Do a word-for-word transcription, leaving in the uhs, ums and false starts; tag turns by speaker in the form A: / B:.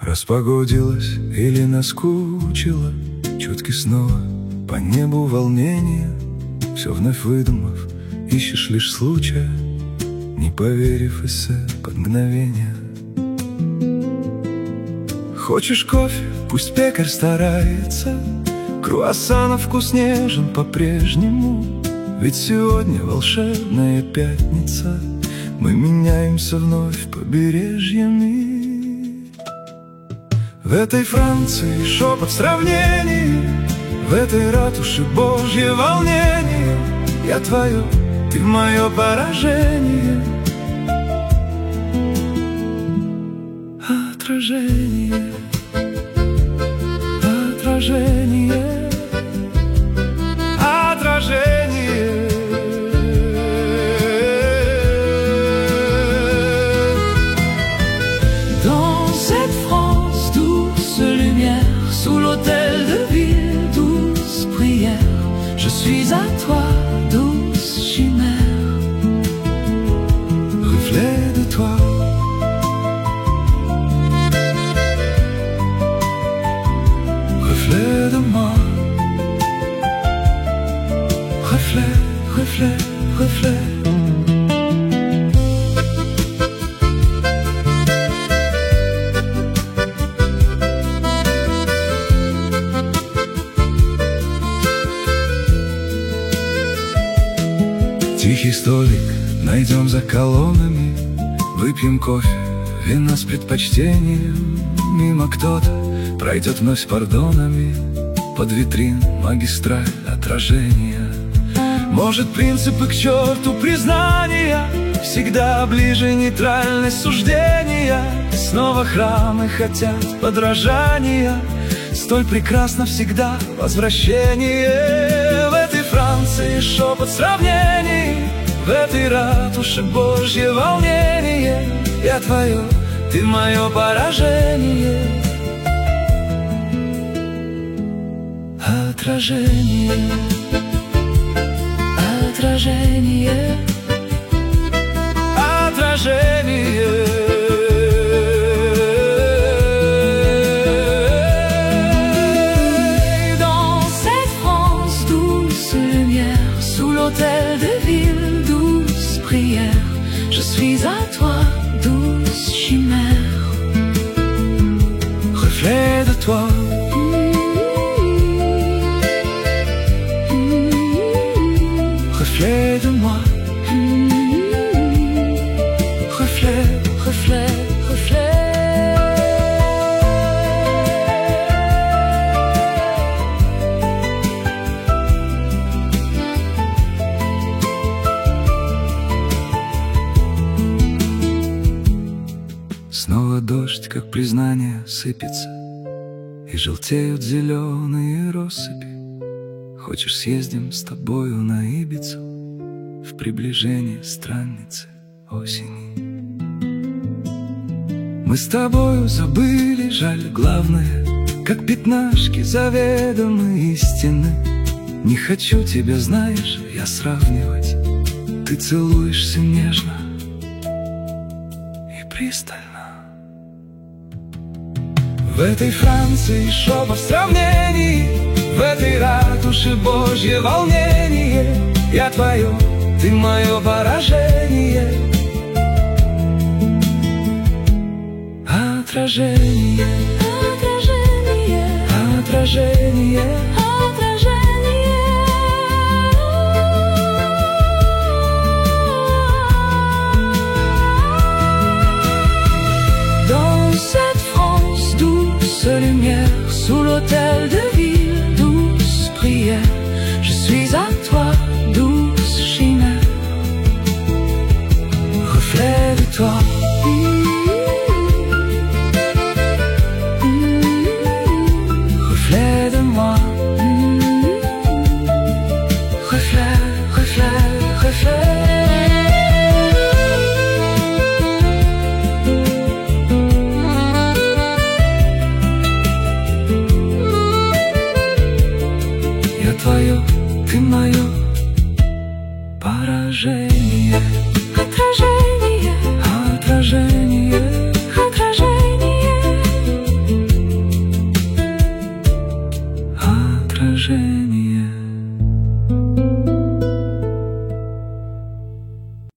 A: Распогодилось или наскучило, чутки снова по небу волнение. Все вновь выдумав, ищешь лишь случая, не поверив эссе под мгновение. Хочешь кофе? Пусть пекарь старается, круассанов вкус нежен по-прежнему. Ведь сегодня волшебная пятница, мы меняемся вновь побережьями. В этой Франции шепот сравнений, в этой ратуше Божье волнение. Я твое, ты мое поражение, отражение, отражение, отражение.
B: Dans cette France, douce lumière, sous l'hôtel de ville, douce prière, je suis à toi, douce chimère,
A: reflet de toi, reflet de moi, reflet, reflet, reflet. Тихий столик найдем за колоннами, выпьем кофе, вина с предпочтением. Мимо кто-то пройдет вновь с пардонами, под витрин магистраль отражения. Может, принципы к черту признания, всегда ближе нейтральность суждения. Снова храмы хотят подражания, столь прекрасно всегда возвращение. В этой Франции шепот сравнений, в этой ратуше Божье волнение. Я твое, ты мое поражение, отражение, отражение, отражение.
B: L'hôtel de ville, douce prière, je suis à toi, douce chimère,
A: reflet de toi, reflet de moi, reflet, reflet, reflet. Снова дождь, как признание, сыпется, и желтеют зеленые россыпи. Хочешь, съездим с тобою на Ибицу, в приближении странницы осени. Мы с тобою забыли, жаль, главное, как пятнашки заведомые истины. Не хочу тебя, знаешь, я сравнивать. Ты целуешься нежно и пристально. В этой Франции шепот сравнений, в этой ратуше Божье волнение. Я твое, ты мое поражение, отражение,
B: отражение,
A: отражение,
B: отражение. Dans cette France, douce lumière, sous l'hôtel de ville, douce prière, je suis à toi, douce chimère,
A: reflet de toi, reflet de moi, reflet, reflet, reflet. Твое, ты мое поражение,
B: отражение,
A: отражение,
B: отражение.
A: движения.